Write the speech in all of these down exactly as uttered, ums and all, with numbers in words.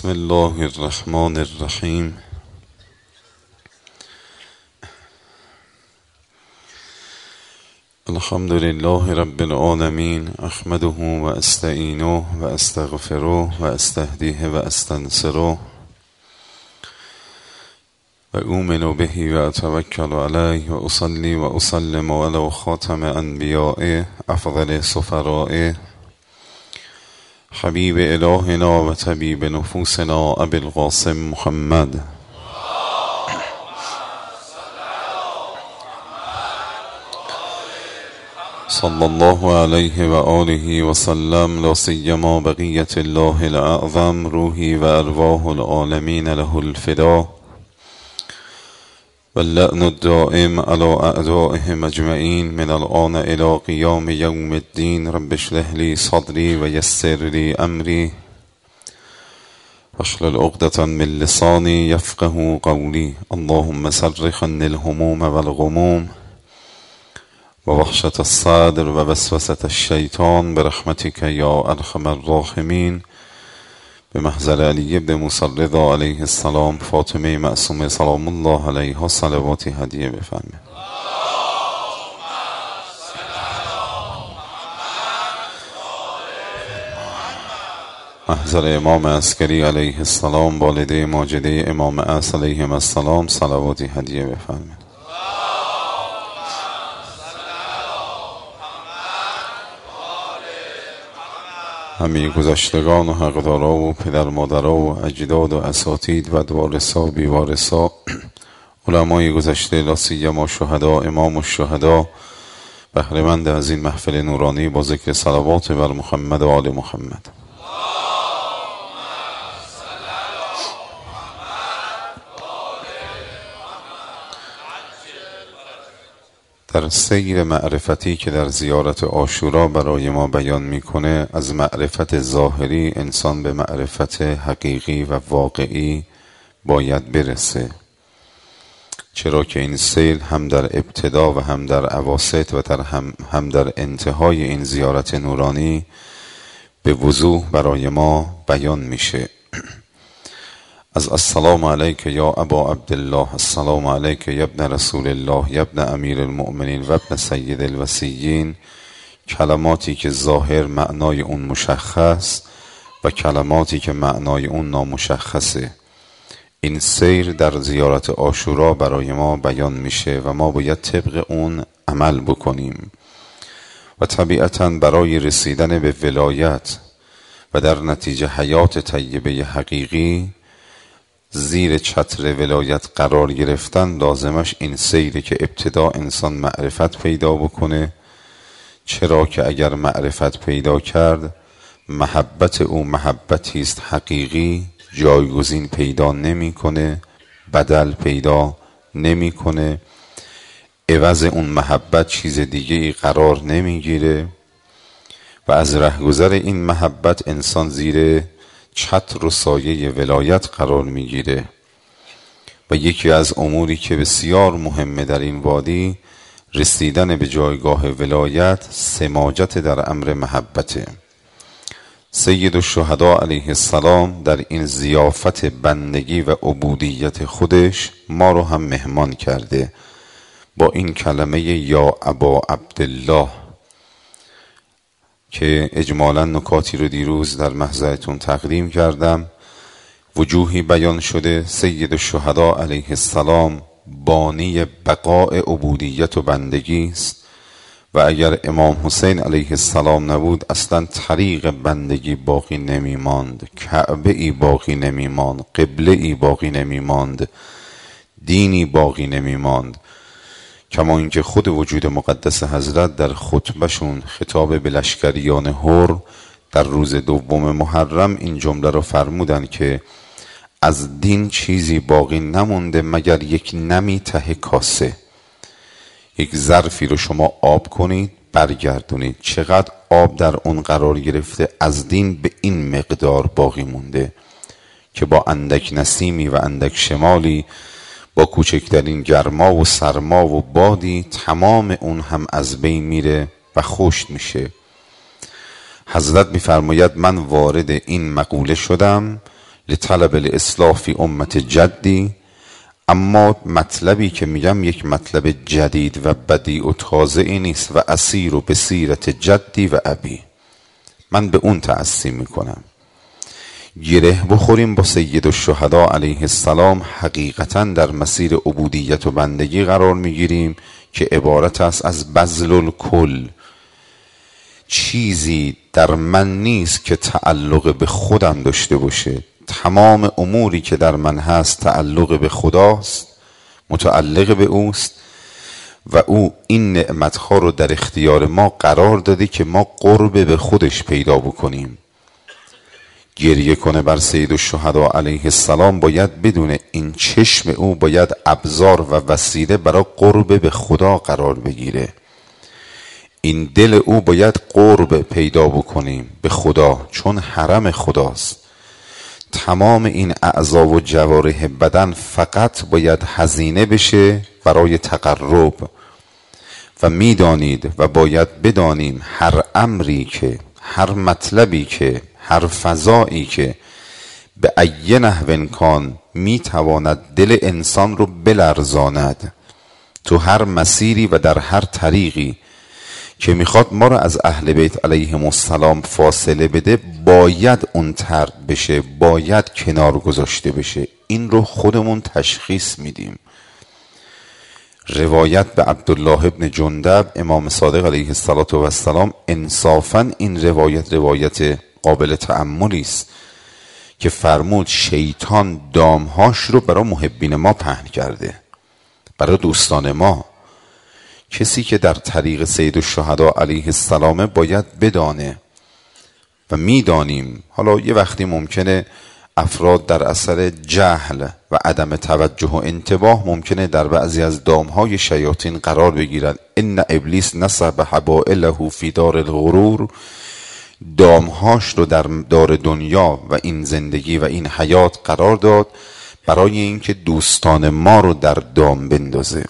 بسم الله الرحمن الرحیم. الحمد لله رب العالمین. احمده و استعینه و استغفره و استهدیه و استنصره و اؤمن به و اتوکل علیه و اصلی و اسلم علی خاتم انبیاء افضل سفراء حبیب الهنا و طبیب نفوسنا ابی القاسم محمد صلی الله علیه و آله و سلم. لا سیما بقیت الله الاعظم روحی و ارواح العالمین له الفدا و اللعن الدائم علی اعدائهم اجمعین من الآن الی قیام یوم الدین. رب اشرح لی صدری و یسر لی امری واحلل عقدة من لسانی یفقهوا قولی. اللهم صرف عني الهموم والغموم و وحشة الصدر و وسوسة الشیطان برحمتك یا ارحم الراحمین. به محضر علی ابن موسی الرضا علیه السلام فاطمه معصومه سلام الله علیها صلواتی هدیه بفرمایید. محضر امام عسکری علیه السلام والده ماجده امام عصر علیهم السلام صلواتی هدیه بفرمایید. همه گذشتگان و حقدارا و پدر مادرها و اجداد و اساتید و وارثا و بیوارثا علمای گذشته لا سیما شهدا امام الشهدا بهره‌مند از این محفل نورانی با ذکر صلوات بر محمد و آل محمد. در سیر معرفتی که در زیارت عاشورا برای ما بیان میکنه، از معرفت ظاهری انسان به معرفت حقیقی و واقعی باید برسه، چرا که این سیر هم در ابتدا و هم در اواسط و در هم, هم در انتهای این زیارت نورانی به وضوح برای ما بیان میشه. از السلام علیک یا ابا عبدالله، السلام علیک یا ابن رسول الله یا ابن امیر المؤمنین و ابن سید الوصیین، کلماتی که ظاهر معنای اون مشخص و کلماتی که معنای اون نامشخصه. این سیر در زیارت عاشورا برای ما بیان میشه و ما باید طبق اون عمل بکنیم و طبیعتاً برای رسیدن به ولایت و در نتیجه حیات طیبه حقیقی زیر چتر ولایت قرار گرفتن لازمش این سیره که ابتدا انسان معرفت پیدا بکنه، چرا که اگر معرفت پیدا کرد محبت او محبتی است حقیقی، جایگزین پیدا نمیکنه، بدل پیدا نمیکنه، عوض اون محبت چیز دیگه ای قرار نمیگیره و از رهگذر این محبت انسان زیر چتر و سایه ولایت قرار میگیره. و یکی از اموری که بسیار مهمه در این وادی رسیدن به جایگاه ولایت سماجت در امر محبته. سید الشهدا علیه السلام در این ضیافت بندگی و عبودیت خودش ما رو هم مهمان کرده با این کلمه یا ابا عبدالله که اجمالا نکاتی رو دیروز در محضرتون تقدیم کردم. وجوهی بیان شده سید الشهدا علیه السلام بانی بقاء عبودیت و بندگی است و اگر امام حسین علیه السلام نبود اصلا طریق بندگی باقی نمی ماند، کعبه ای باقی نمی ماند، قبله ای باقی نمی ماند، دینی باقی نمی ماند. کما اینکه خود وجود مقدس حضرت در خطبهشون خطاب به لشکریان هر در روز دوم محرم این جمله رو فرمودن که از دین چیزی باقی نمونده مگر یک نمی ته کاسه. یک ظرفی رو شما آب کنید برگردونید، چقدر آب در اون قرار گرفته، از دین به این مقدار باقی مونده که با اندک نسیمی و اندک شمالی با کوچکترین گرما و سرما و بادی تمام اون هم از بین میره و خشک میشه. حضرت میفرماید من وارد این مقوله شدم لطلب الاصلاح فی امت جدی. اما مطلبی که میگم یک مطلب جدید و بدیع و تازه ای نیست و اسیر و به سیرت جدی و ابی. من به اون تأسی میکنم. گره بخوریم با سید الشهدا علیه السلام، حقیقتا در مسیر عبودیت و بندگی قرار میگیریم که عبارت است از بذل الکل. چیزی در من نیست که تعلق به خودم داشته باشه. تمام اموری که در من هست تعلق به خداست، متعلق به اوست و او این نعمتها رو در اختیار ما قرار داده که ما قرب به خودش پیدا بکنیم. گریه کنه بر سید الشهدا علیه السلام باید بدون این چشم او باید ابزار و وسیله برای قرب به خدا قرار بگیره. این دل او باید قرب پیدا بکنیم به خدا، چون حرم خداست. تمام این اعضا و جوارح بدن فقط باید هزینه بشه برای تقرب. و میدانید و باید بدانیم هر امری که، هر مطلبی که، هر فضایی که به ای نحو کان میتواند دل انسان رو بلرزاند، تو هر مسیری و در هر طریقی که میخواد ما رو از اهل بیت علیهم السلام فاصله بده، باید اون طرد بشه، باید کنار گذاشته بشه. این رو خودمون تشخیص میدیم. روایت به عبدالله ابن جندب امام صادق علیه السلام، انصافا این روایت روایت قابل تأملی است که فرمود شیطان دامهاش رو برای محبین ما پهن کرده، برای دوستان ما. کسی که در طریق سید الشهدا علیه السلام باید بدانه و میدانیم. حالا یه وقتی ممکنه افراد در اثر جهل و عدم توجه و انتباه ممکنه در بعضی از دامهای شیاطین قرار بگیرن. ان ابلیس نصب حبائله فی دار الغرور، دامهاش رو در دار دنیا و این زندگی و این حیات قرار داد برای اینکه دوستان ما رو در دام بندازه.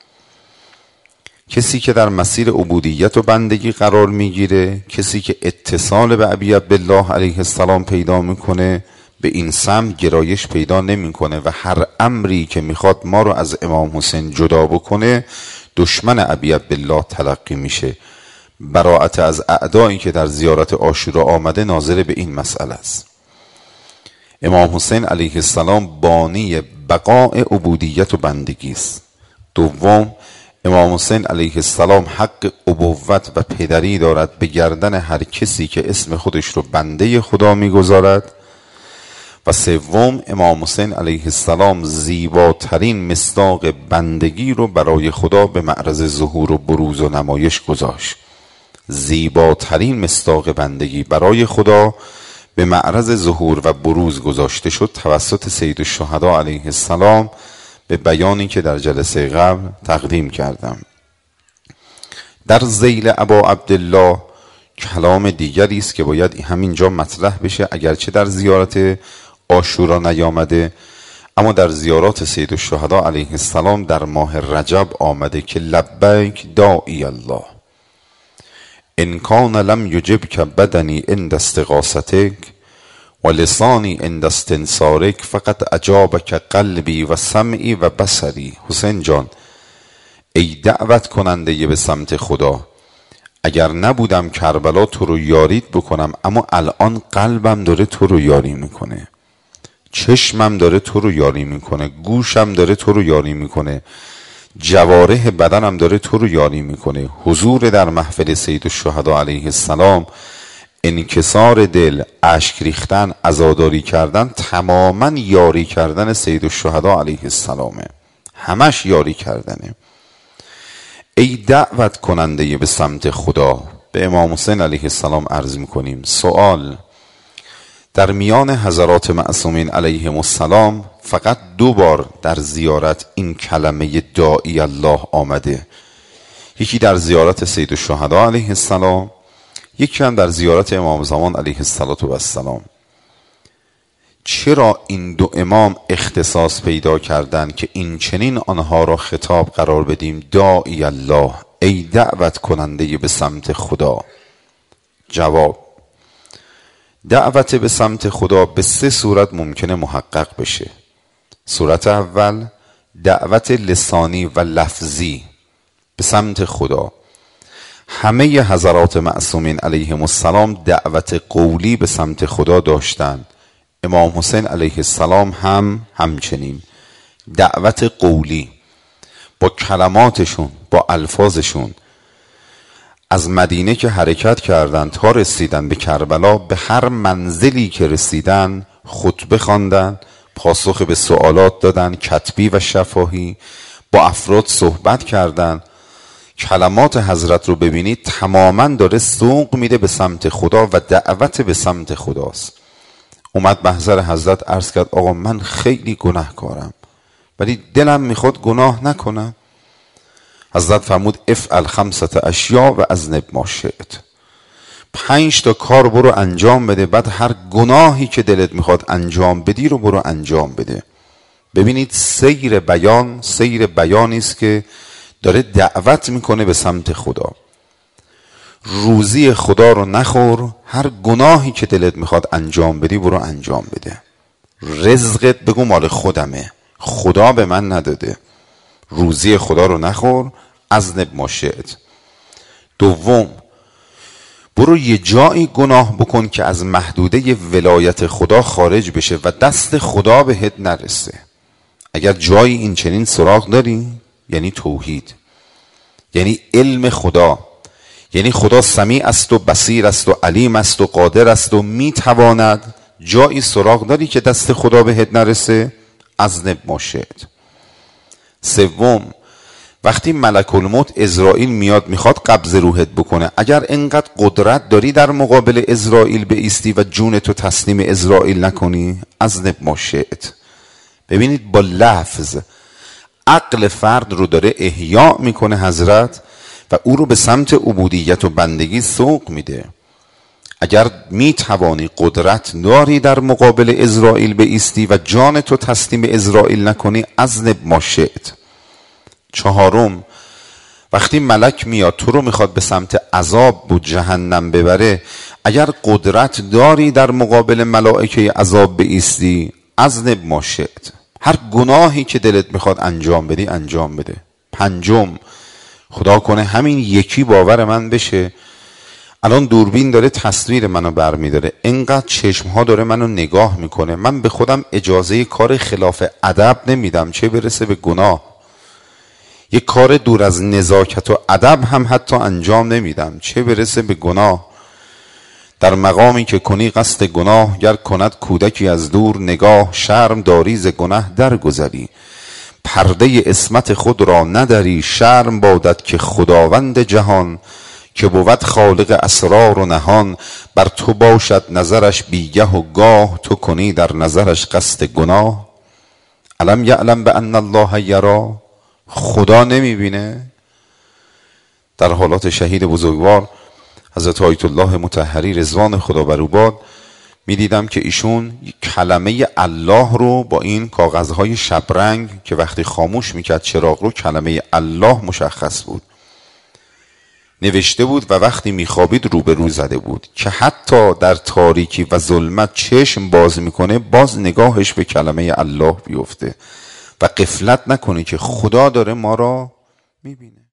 کسی که در مسیر عبودیت و بندگی قرار میگیره، کسی که اتصال به ابی عبدالله علیه السلام پیدا میکنه، به این سمت گرایش پیدا نمیکنه و هر امری که میخواد ما رو از امام حسین جدا بکنه دشمن ابی عبدالله تلقی میشه. براءت از اعدایی که در زیارت عاشورا آمده ناظر به این مسئله است. امام حسین علیه السلام بانی بقاء عبودیت و بندگی است. دوم، امام حسین علیه السلام حق ابوت و پدری دارد به گردن هر کسی که اسم خودش رو بنده خدا میگذارد. و سوم، امام حسین علیه السلام زیباترین مصداق بندگی رو برای خدا به معرض ظهور و بروز و نمایش گذاشت. زیباترین مصداق بندگی برای خدا به معرض ظهور و بروز گذاشته شد توسط سید الشهدا علیه السلام به بیانی که در جلسه قبل تقدیم کردم. در ذیل ابا عبدالله کلام دیگری است که باید همینجا مطرح بشه، اگرچه در زیارت عاشورا نیامده اما در زیارات سید الشهدا علیه السلام در ماه رجب آمده که لبیک داعی الله ان کان لم یجبک بدنی عند استغاثتک و لسانی عند استنصارک فقط اجابک قلبی و سمعی و بصری. حسین جان، ای دعوت کننده به سمت خدا، اگر نبودم کربلا تو رو یارید بکنم، اما الان قلبم داره تو رو یاری میکنه، چشمم داره تو رو یاری میکنه، گوشم داره تو رو یاری میکنه، جوارح بدنم داره تو رو یاری میکنه. حضور در محفل سید الشهدا علیه السلام، انکسار دل، اشک ریختن، عزاداری کردن، تماما یاری کردن سید الشهدا علیه السلامه، همش یاری کردنه. ای دعوت کننده به سمت خدا، به امام حسین علیه السلام عرض میکنیم. سوال: در میان حضرات معصومین علیهم السلام فقط دو بار در زیارت این کلمه داعی الله آمده، یکی در زیارت سید الشهدا علیه السلام، یکی هم در زیارت امام زمان علیه السلام. چرا این دو امام اختصاص پیدا کردند که این چنین آنها را خطاب قرار بدیم داعی الله، ای دعوت کننده به سمت خدا؟ جواب: دعوت به سمت خدا به سه صورت ممکنه محقق بشه. صورت اول دعوت لسانی و لفظی به سمت خدا. همه حضرات معصومین علیهم السلام دعوت قولی به سمت خدا داشتن. امام حسین علیه السلام هم همچنین دعوت قولی با کلماتشون، با الفاظشون. از مدینه که حرکت کردند تا رسیدن به کربلا، به هر منزلی که رسیدن خطبه خواندن، پاسخ به سوالات دادن، کتبی و شفاهی، با افراد صحبت کردن. کلمات حضرت رو ببینید تماما داره سوق میده به سمت خدا و دعوت به سمت خداست. اومد محضر حضرت عرض کرد آقا من خیلی گناهکارم ولی دلم میخواد گناه نکنم. حضرت فرمود افعل خمسة اشیاء و اذنب ما شئت. پنج تا کار برو انجام بده، بعد هر گناهی که دلت میخواد انجام بدی رو برو انجام بده. ببینید سیر بیان سیر بیانی است که داره دعوت میکنه به سمت خدا. روزی خدا رو نخور، هر گناهی که دلت میخواد انجام بدی برو انجام بده. رزقت بگو مال خودمه، خدا به من نداده. روزی خدا رو نخور، اذنب ما شئت. دوم برو یه جایی گناه بکن که از محدوده ولایت خدا خارج بشه و دست خدا بهت نرسه. اگر جایی این چنین سراغ داری یعنی توحید، یعنی علم خدا، یعنی خدا سمیع است و بصیر است و علیم است و قادر است و میتواند. جایی سراغ داری که دست خدا بهت نرسه، اذنب ما شئت. سوم وقتی ملک الموت عزرائیل میاد میخواد قبض روحت بکنه، اگر انقدر قدرت داری در مقابل عزرائیل بایستی و جون تو تسلیم عزرائیل نکنی، اذنب ما شئت. ببینید با لفظ عقل فرد رو داره احیا میکنه حضرت و او رو به سمت عبودیت و بندگی سوق میده. اگر میتوانی قدرت داری در مقابل عزرائیل بایستی و جان تو تسلیم عزرائیل نکنی، اذنب ما شئت. چهارم وقتی ملک میاد تو رو میخواد به سمت عذاب و جهنم ببره، اگر قدرت داری در مقابل ملائکه عذاب بایستی، اذنب ما شئت. هر گناهی که دلت میخواد انجام بدی انجام بده. پنجم خدا کنه همین یکی باور من بشه، الان دوربین داره تصویر منو برمیداره، اینقدر چشمها داره منو نگاه میکنه، من به خودم اجازه کار خلاف ادب نمیدم، چه برسه به گناه. یک کار دور از نزاکت و ادب هم حتی انجام نمیدم، چه برسه به گناه. در مقامی که کنی قصد گناه، گر کند کودکی از دور نگاه، شرم داری ز گناه درگذری، پرده عصمت خود را نداری، شرم بادت که خداوند جهان، که بود خالق اسرار و نهان، بر تو باشد نظرش بیگه و گاه، تو کنی در نظرش قصد گناه. الم یعلم بان الله یری، خدا نمیبینه؟ در حالات شهید بزرگوار حضرت آیت الله مطهری رضوان خدا بر او باد میدیدم که ایشون کلمه الله رو با این کاغذهای شبرنگ که وقتی خاموش میکرد چراغ رو کلمه الله مشخص بود نوشته بود و وقتی میخوابید رو به رو زده بود که حتی در تاریکی و ظلمت چشم باز میکنه باز نگاهش به کلمه الله بیفته و غفلت نکنه که خدا داره ما را میبینه.